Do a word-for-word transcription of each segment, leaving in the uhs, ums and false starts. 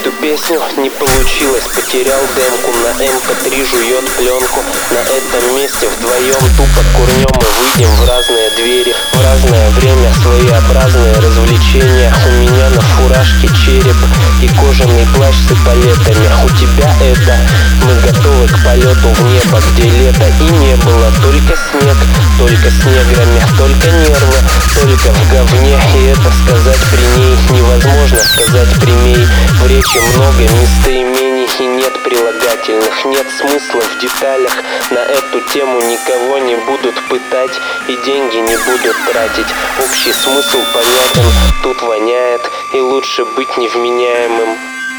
эту песню не получилось. Потерял демку, на эм пэ три жует пленку. На этом месте вдвоем тупо курнем и выйдем в разные двери, в разное время. Своеобразные развлечения. У меня на фуражке череп и кожаный плащ с эполетами. У тебя это, мы готовы к полету в небо, где лето и не было. Только снег, только с неграми, только нервы, только в говне. И это сказать при ней невозможно сказать прямей. В речи много местоимений и нет прилагательных. Нет смысла в деталях. На эту тему никого не будут пытать и деньги не будут тратить. Общий смысл понятен, тут воняет, и лучше быть невменяемым.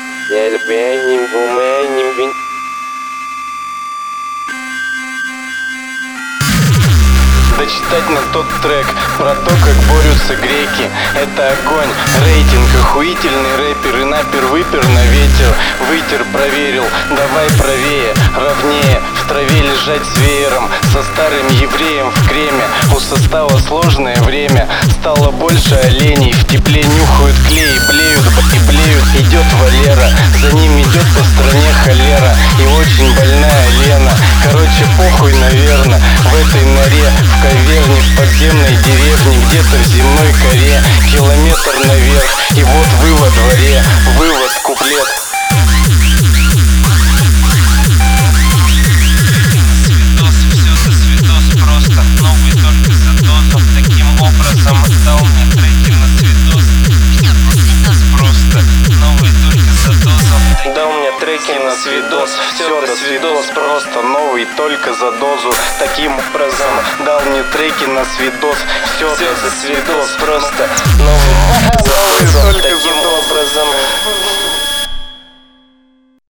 Дочитать на тот трек про то, как борются греки. Это огонь, рейтинг, охуительный рэпер. И напер выпер на ветер, вытер, проверил. Давай правее, ровнее, в траве лежать с веером. Со старым евреем в креме. У состава сложное время. Стало больше оленей, в тепле нюхают клей. Блеют, и блеют, идет Валера. За ним идет по стране холера. И очень больная Лена. Короче, похуй, наверно, в этой норе, в каверне, в подземной деревне, где-то в земной коре. Километр наверх, и вот вы во дворе. Вывод, куплет. Свидос, все за свидос, просто новый только за дозу. Таким образом дал мне треки на свидос. На свидос просто новый только за дозу. Дал мне треки на свидос, все до свидос, просто новый только за дозу. Таким образом дал мне треки на свидос, все за свидос, просто новый.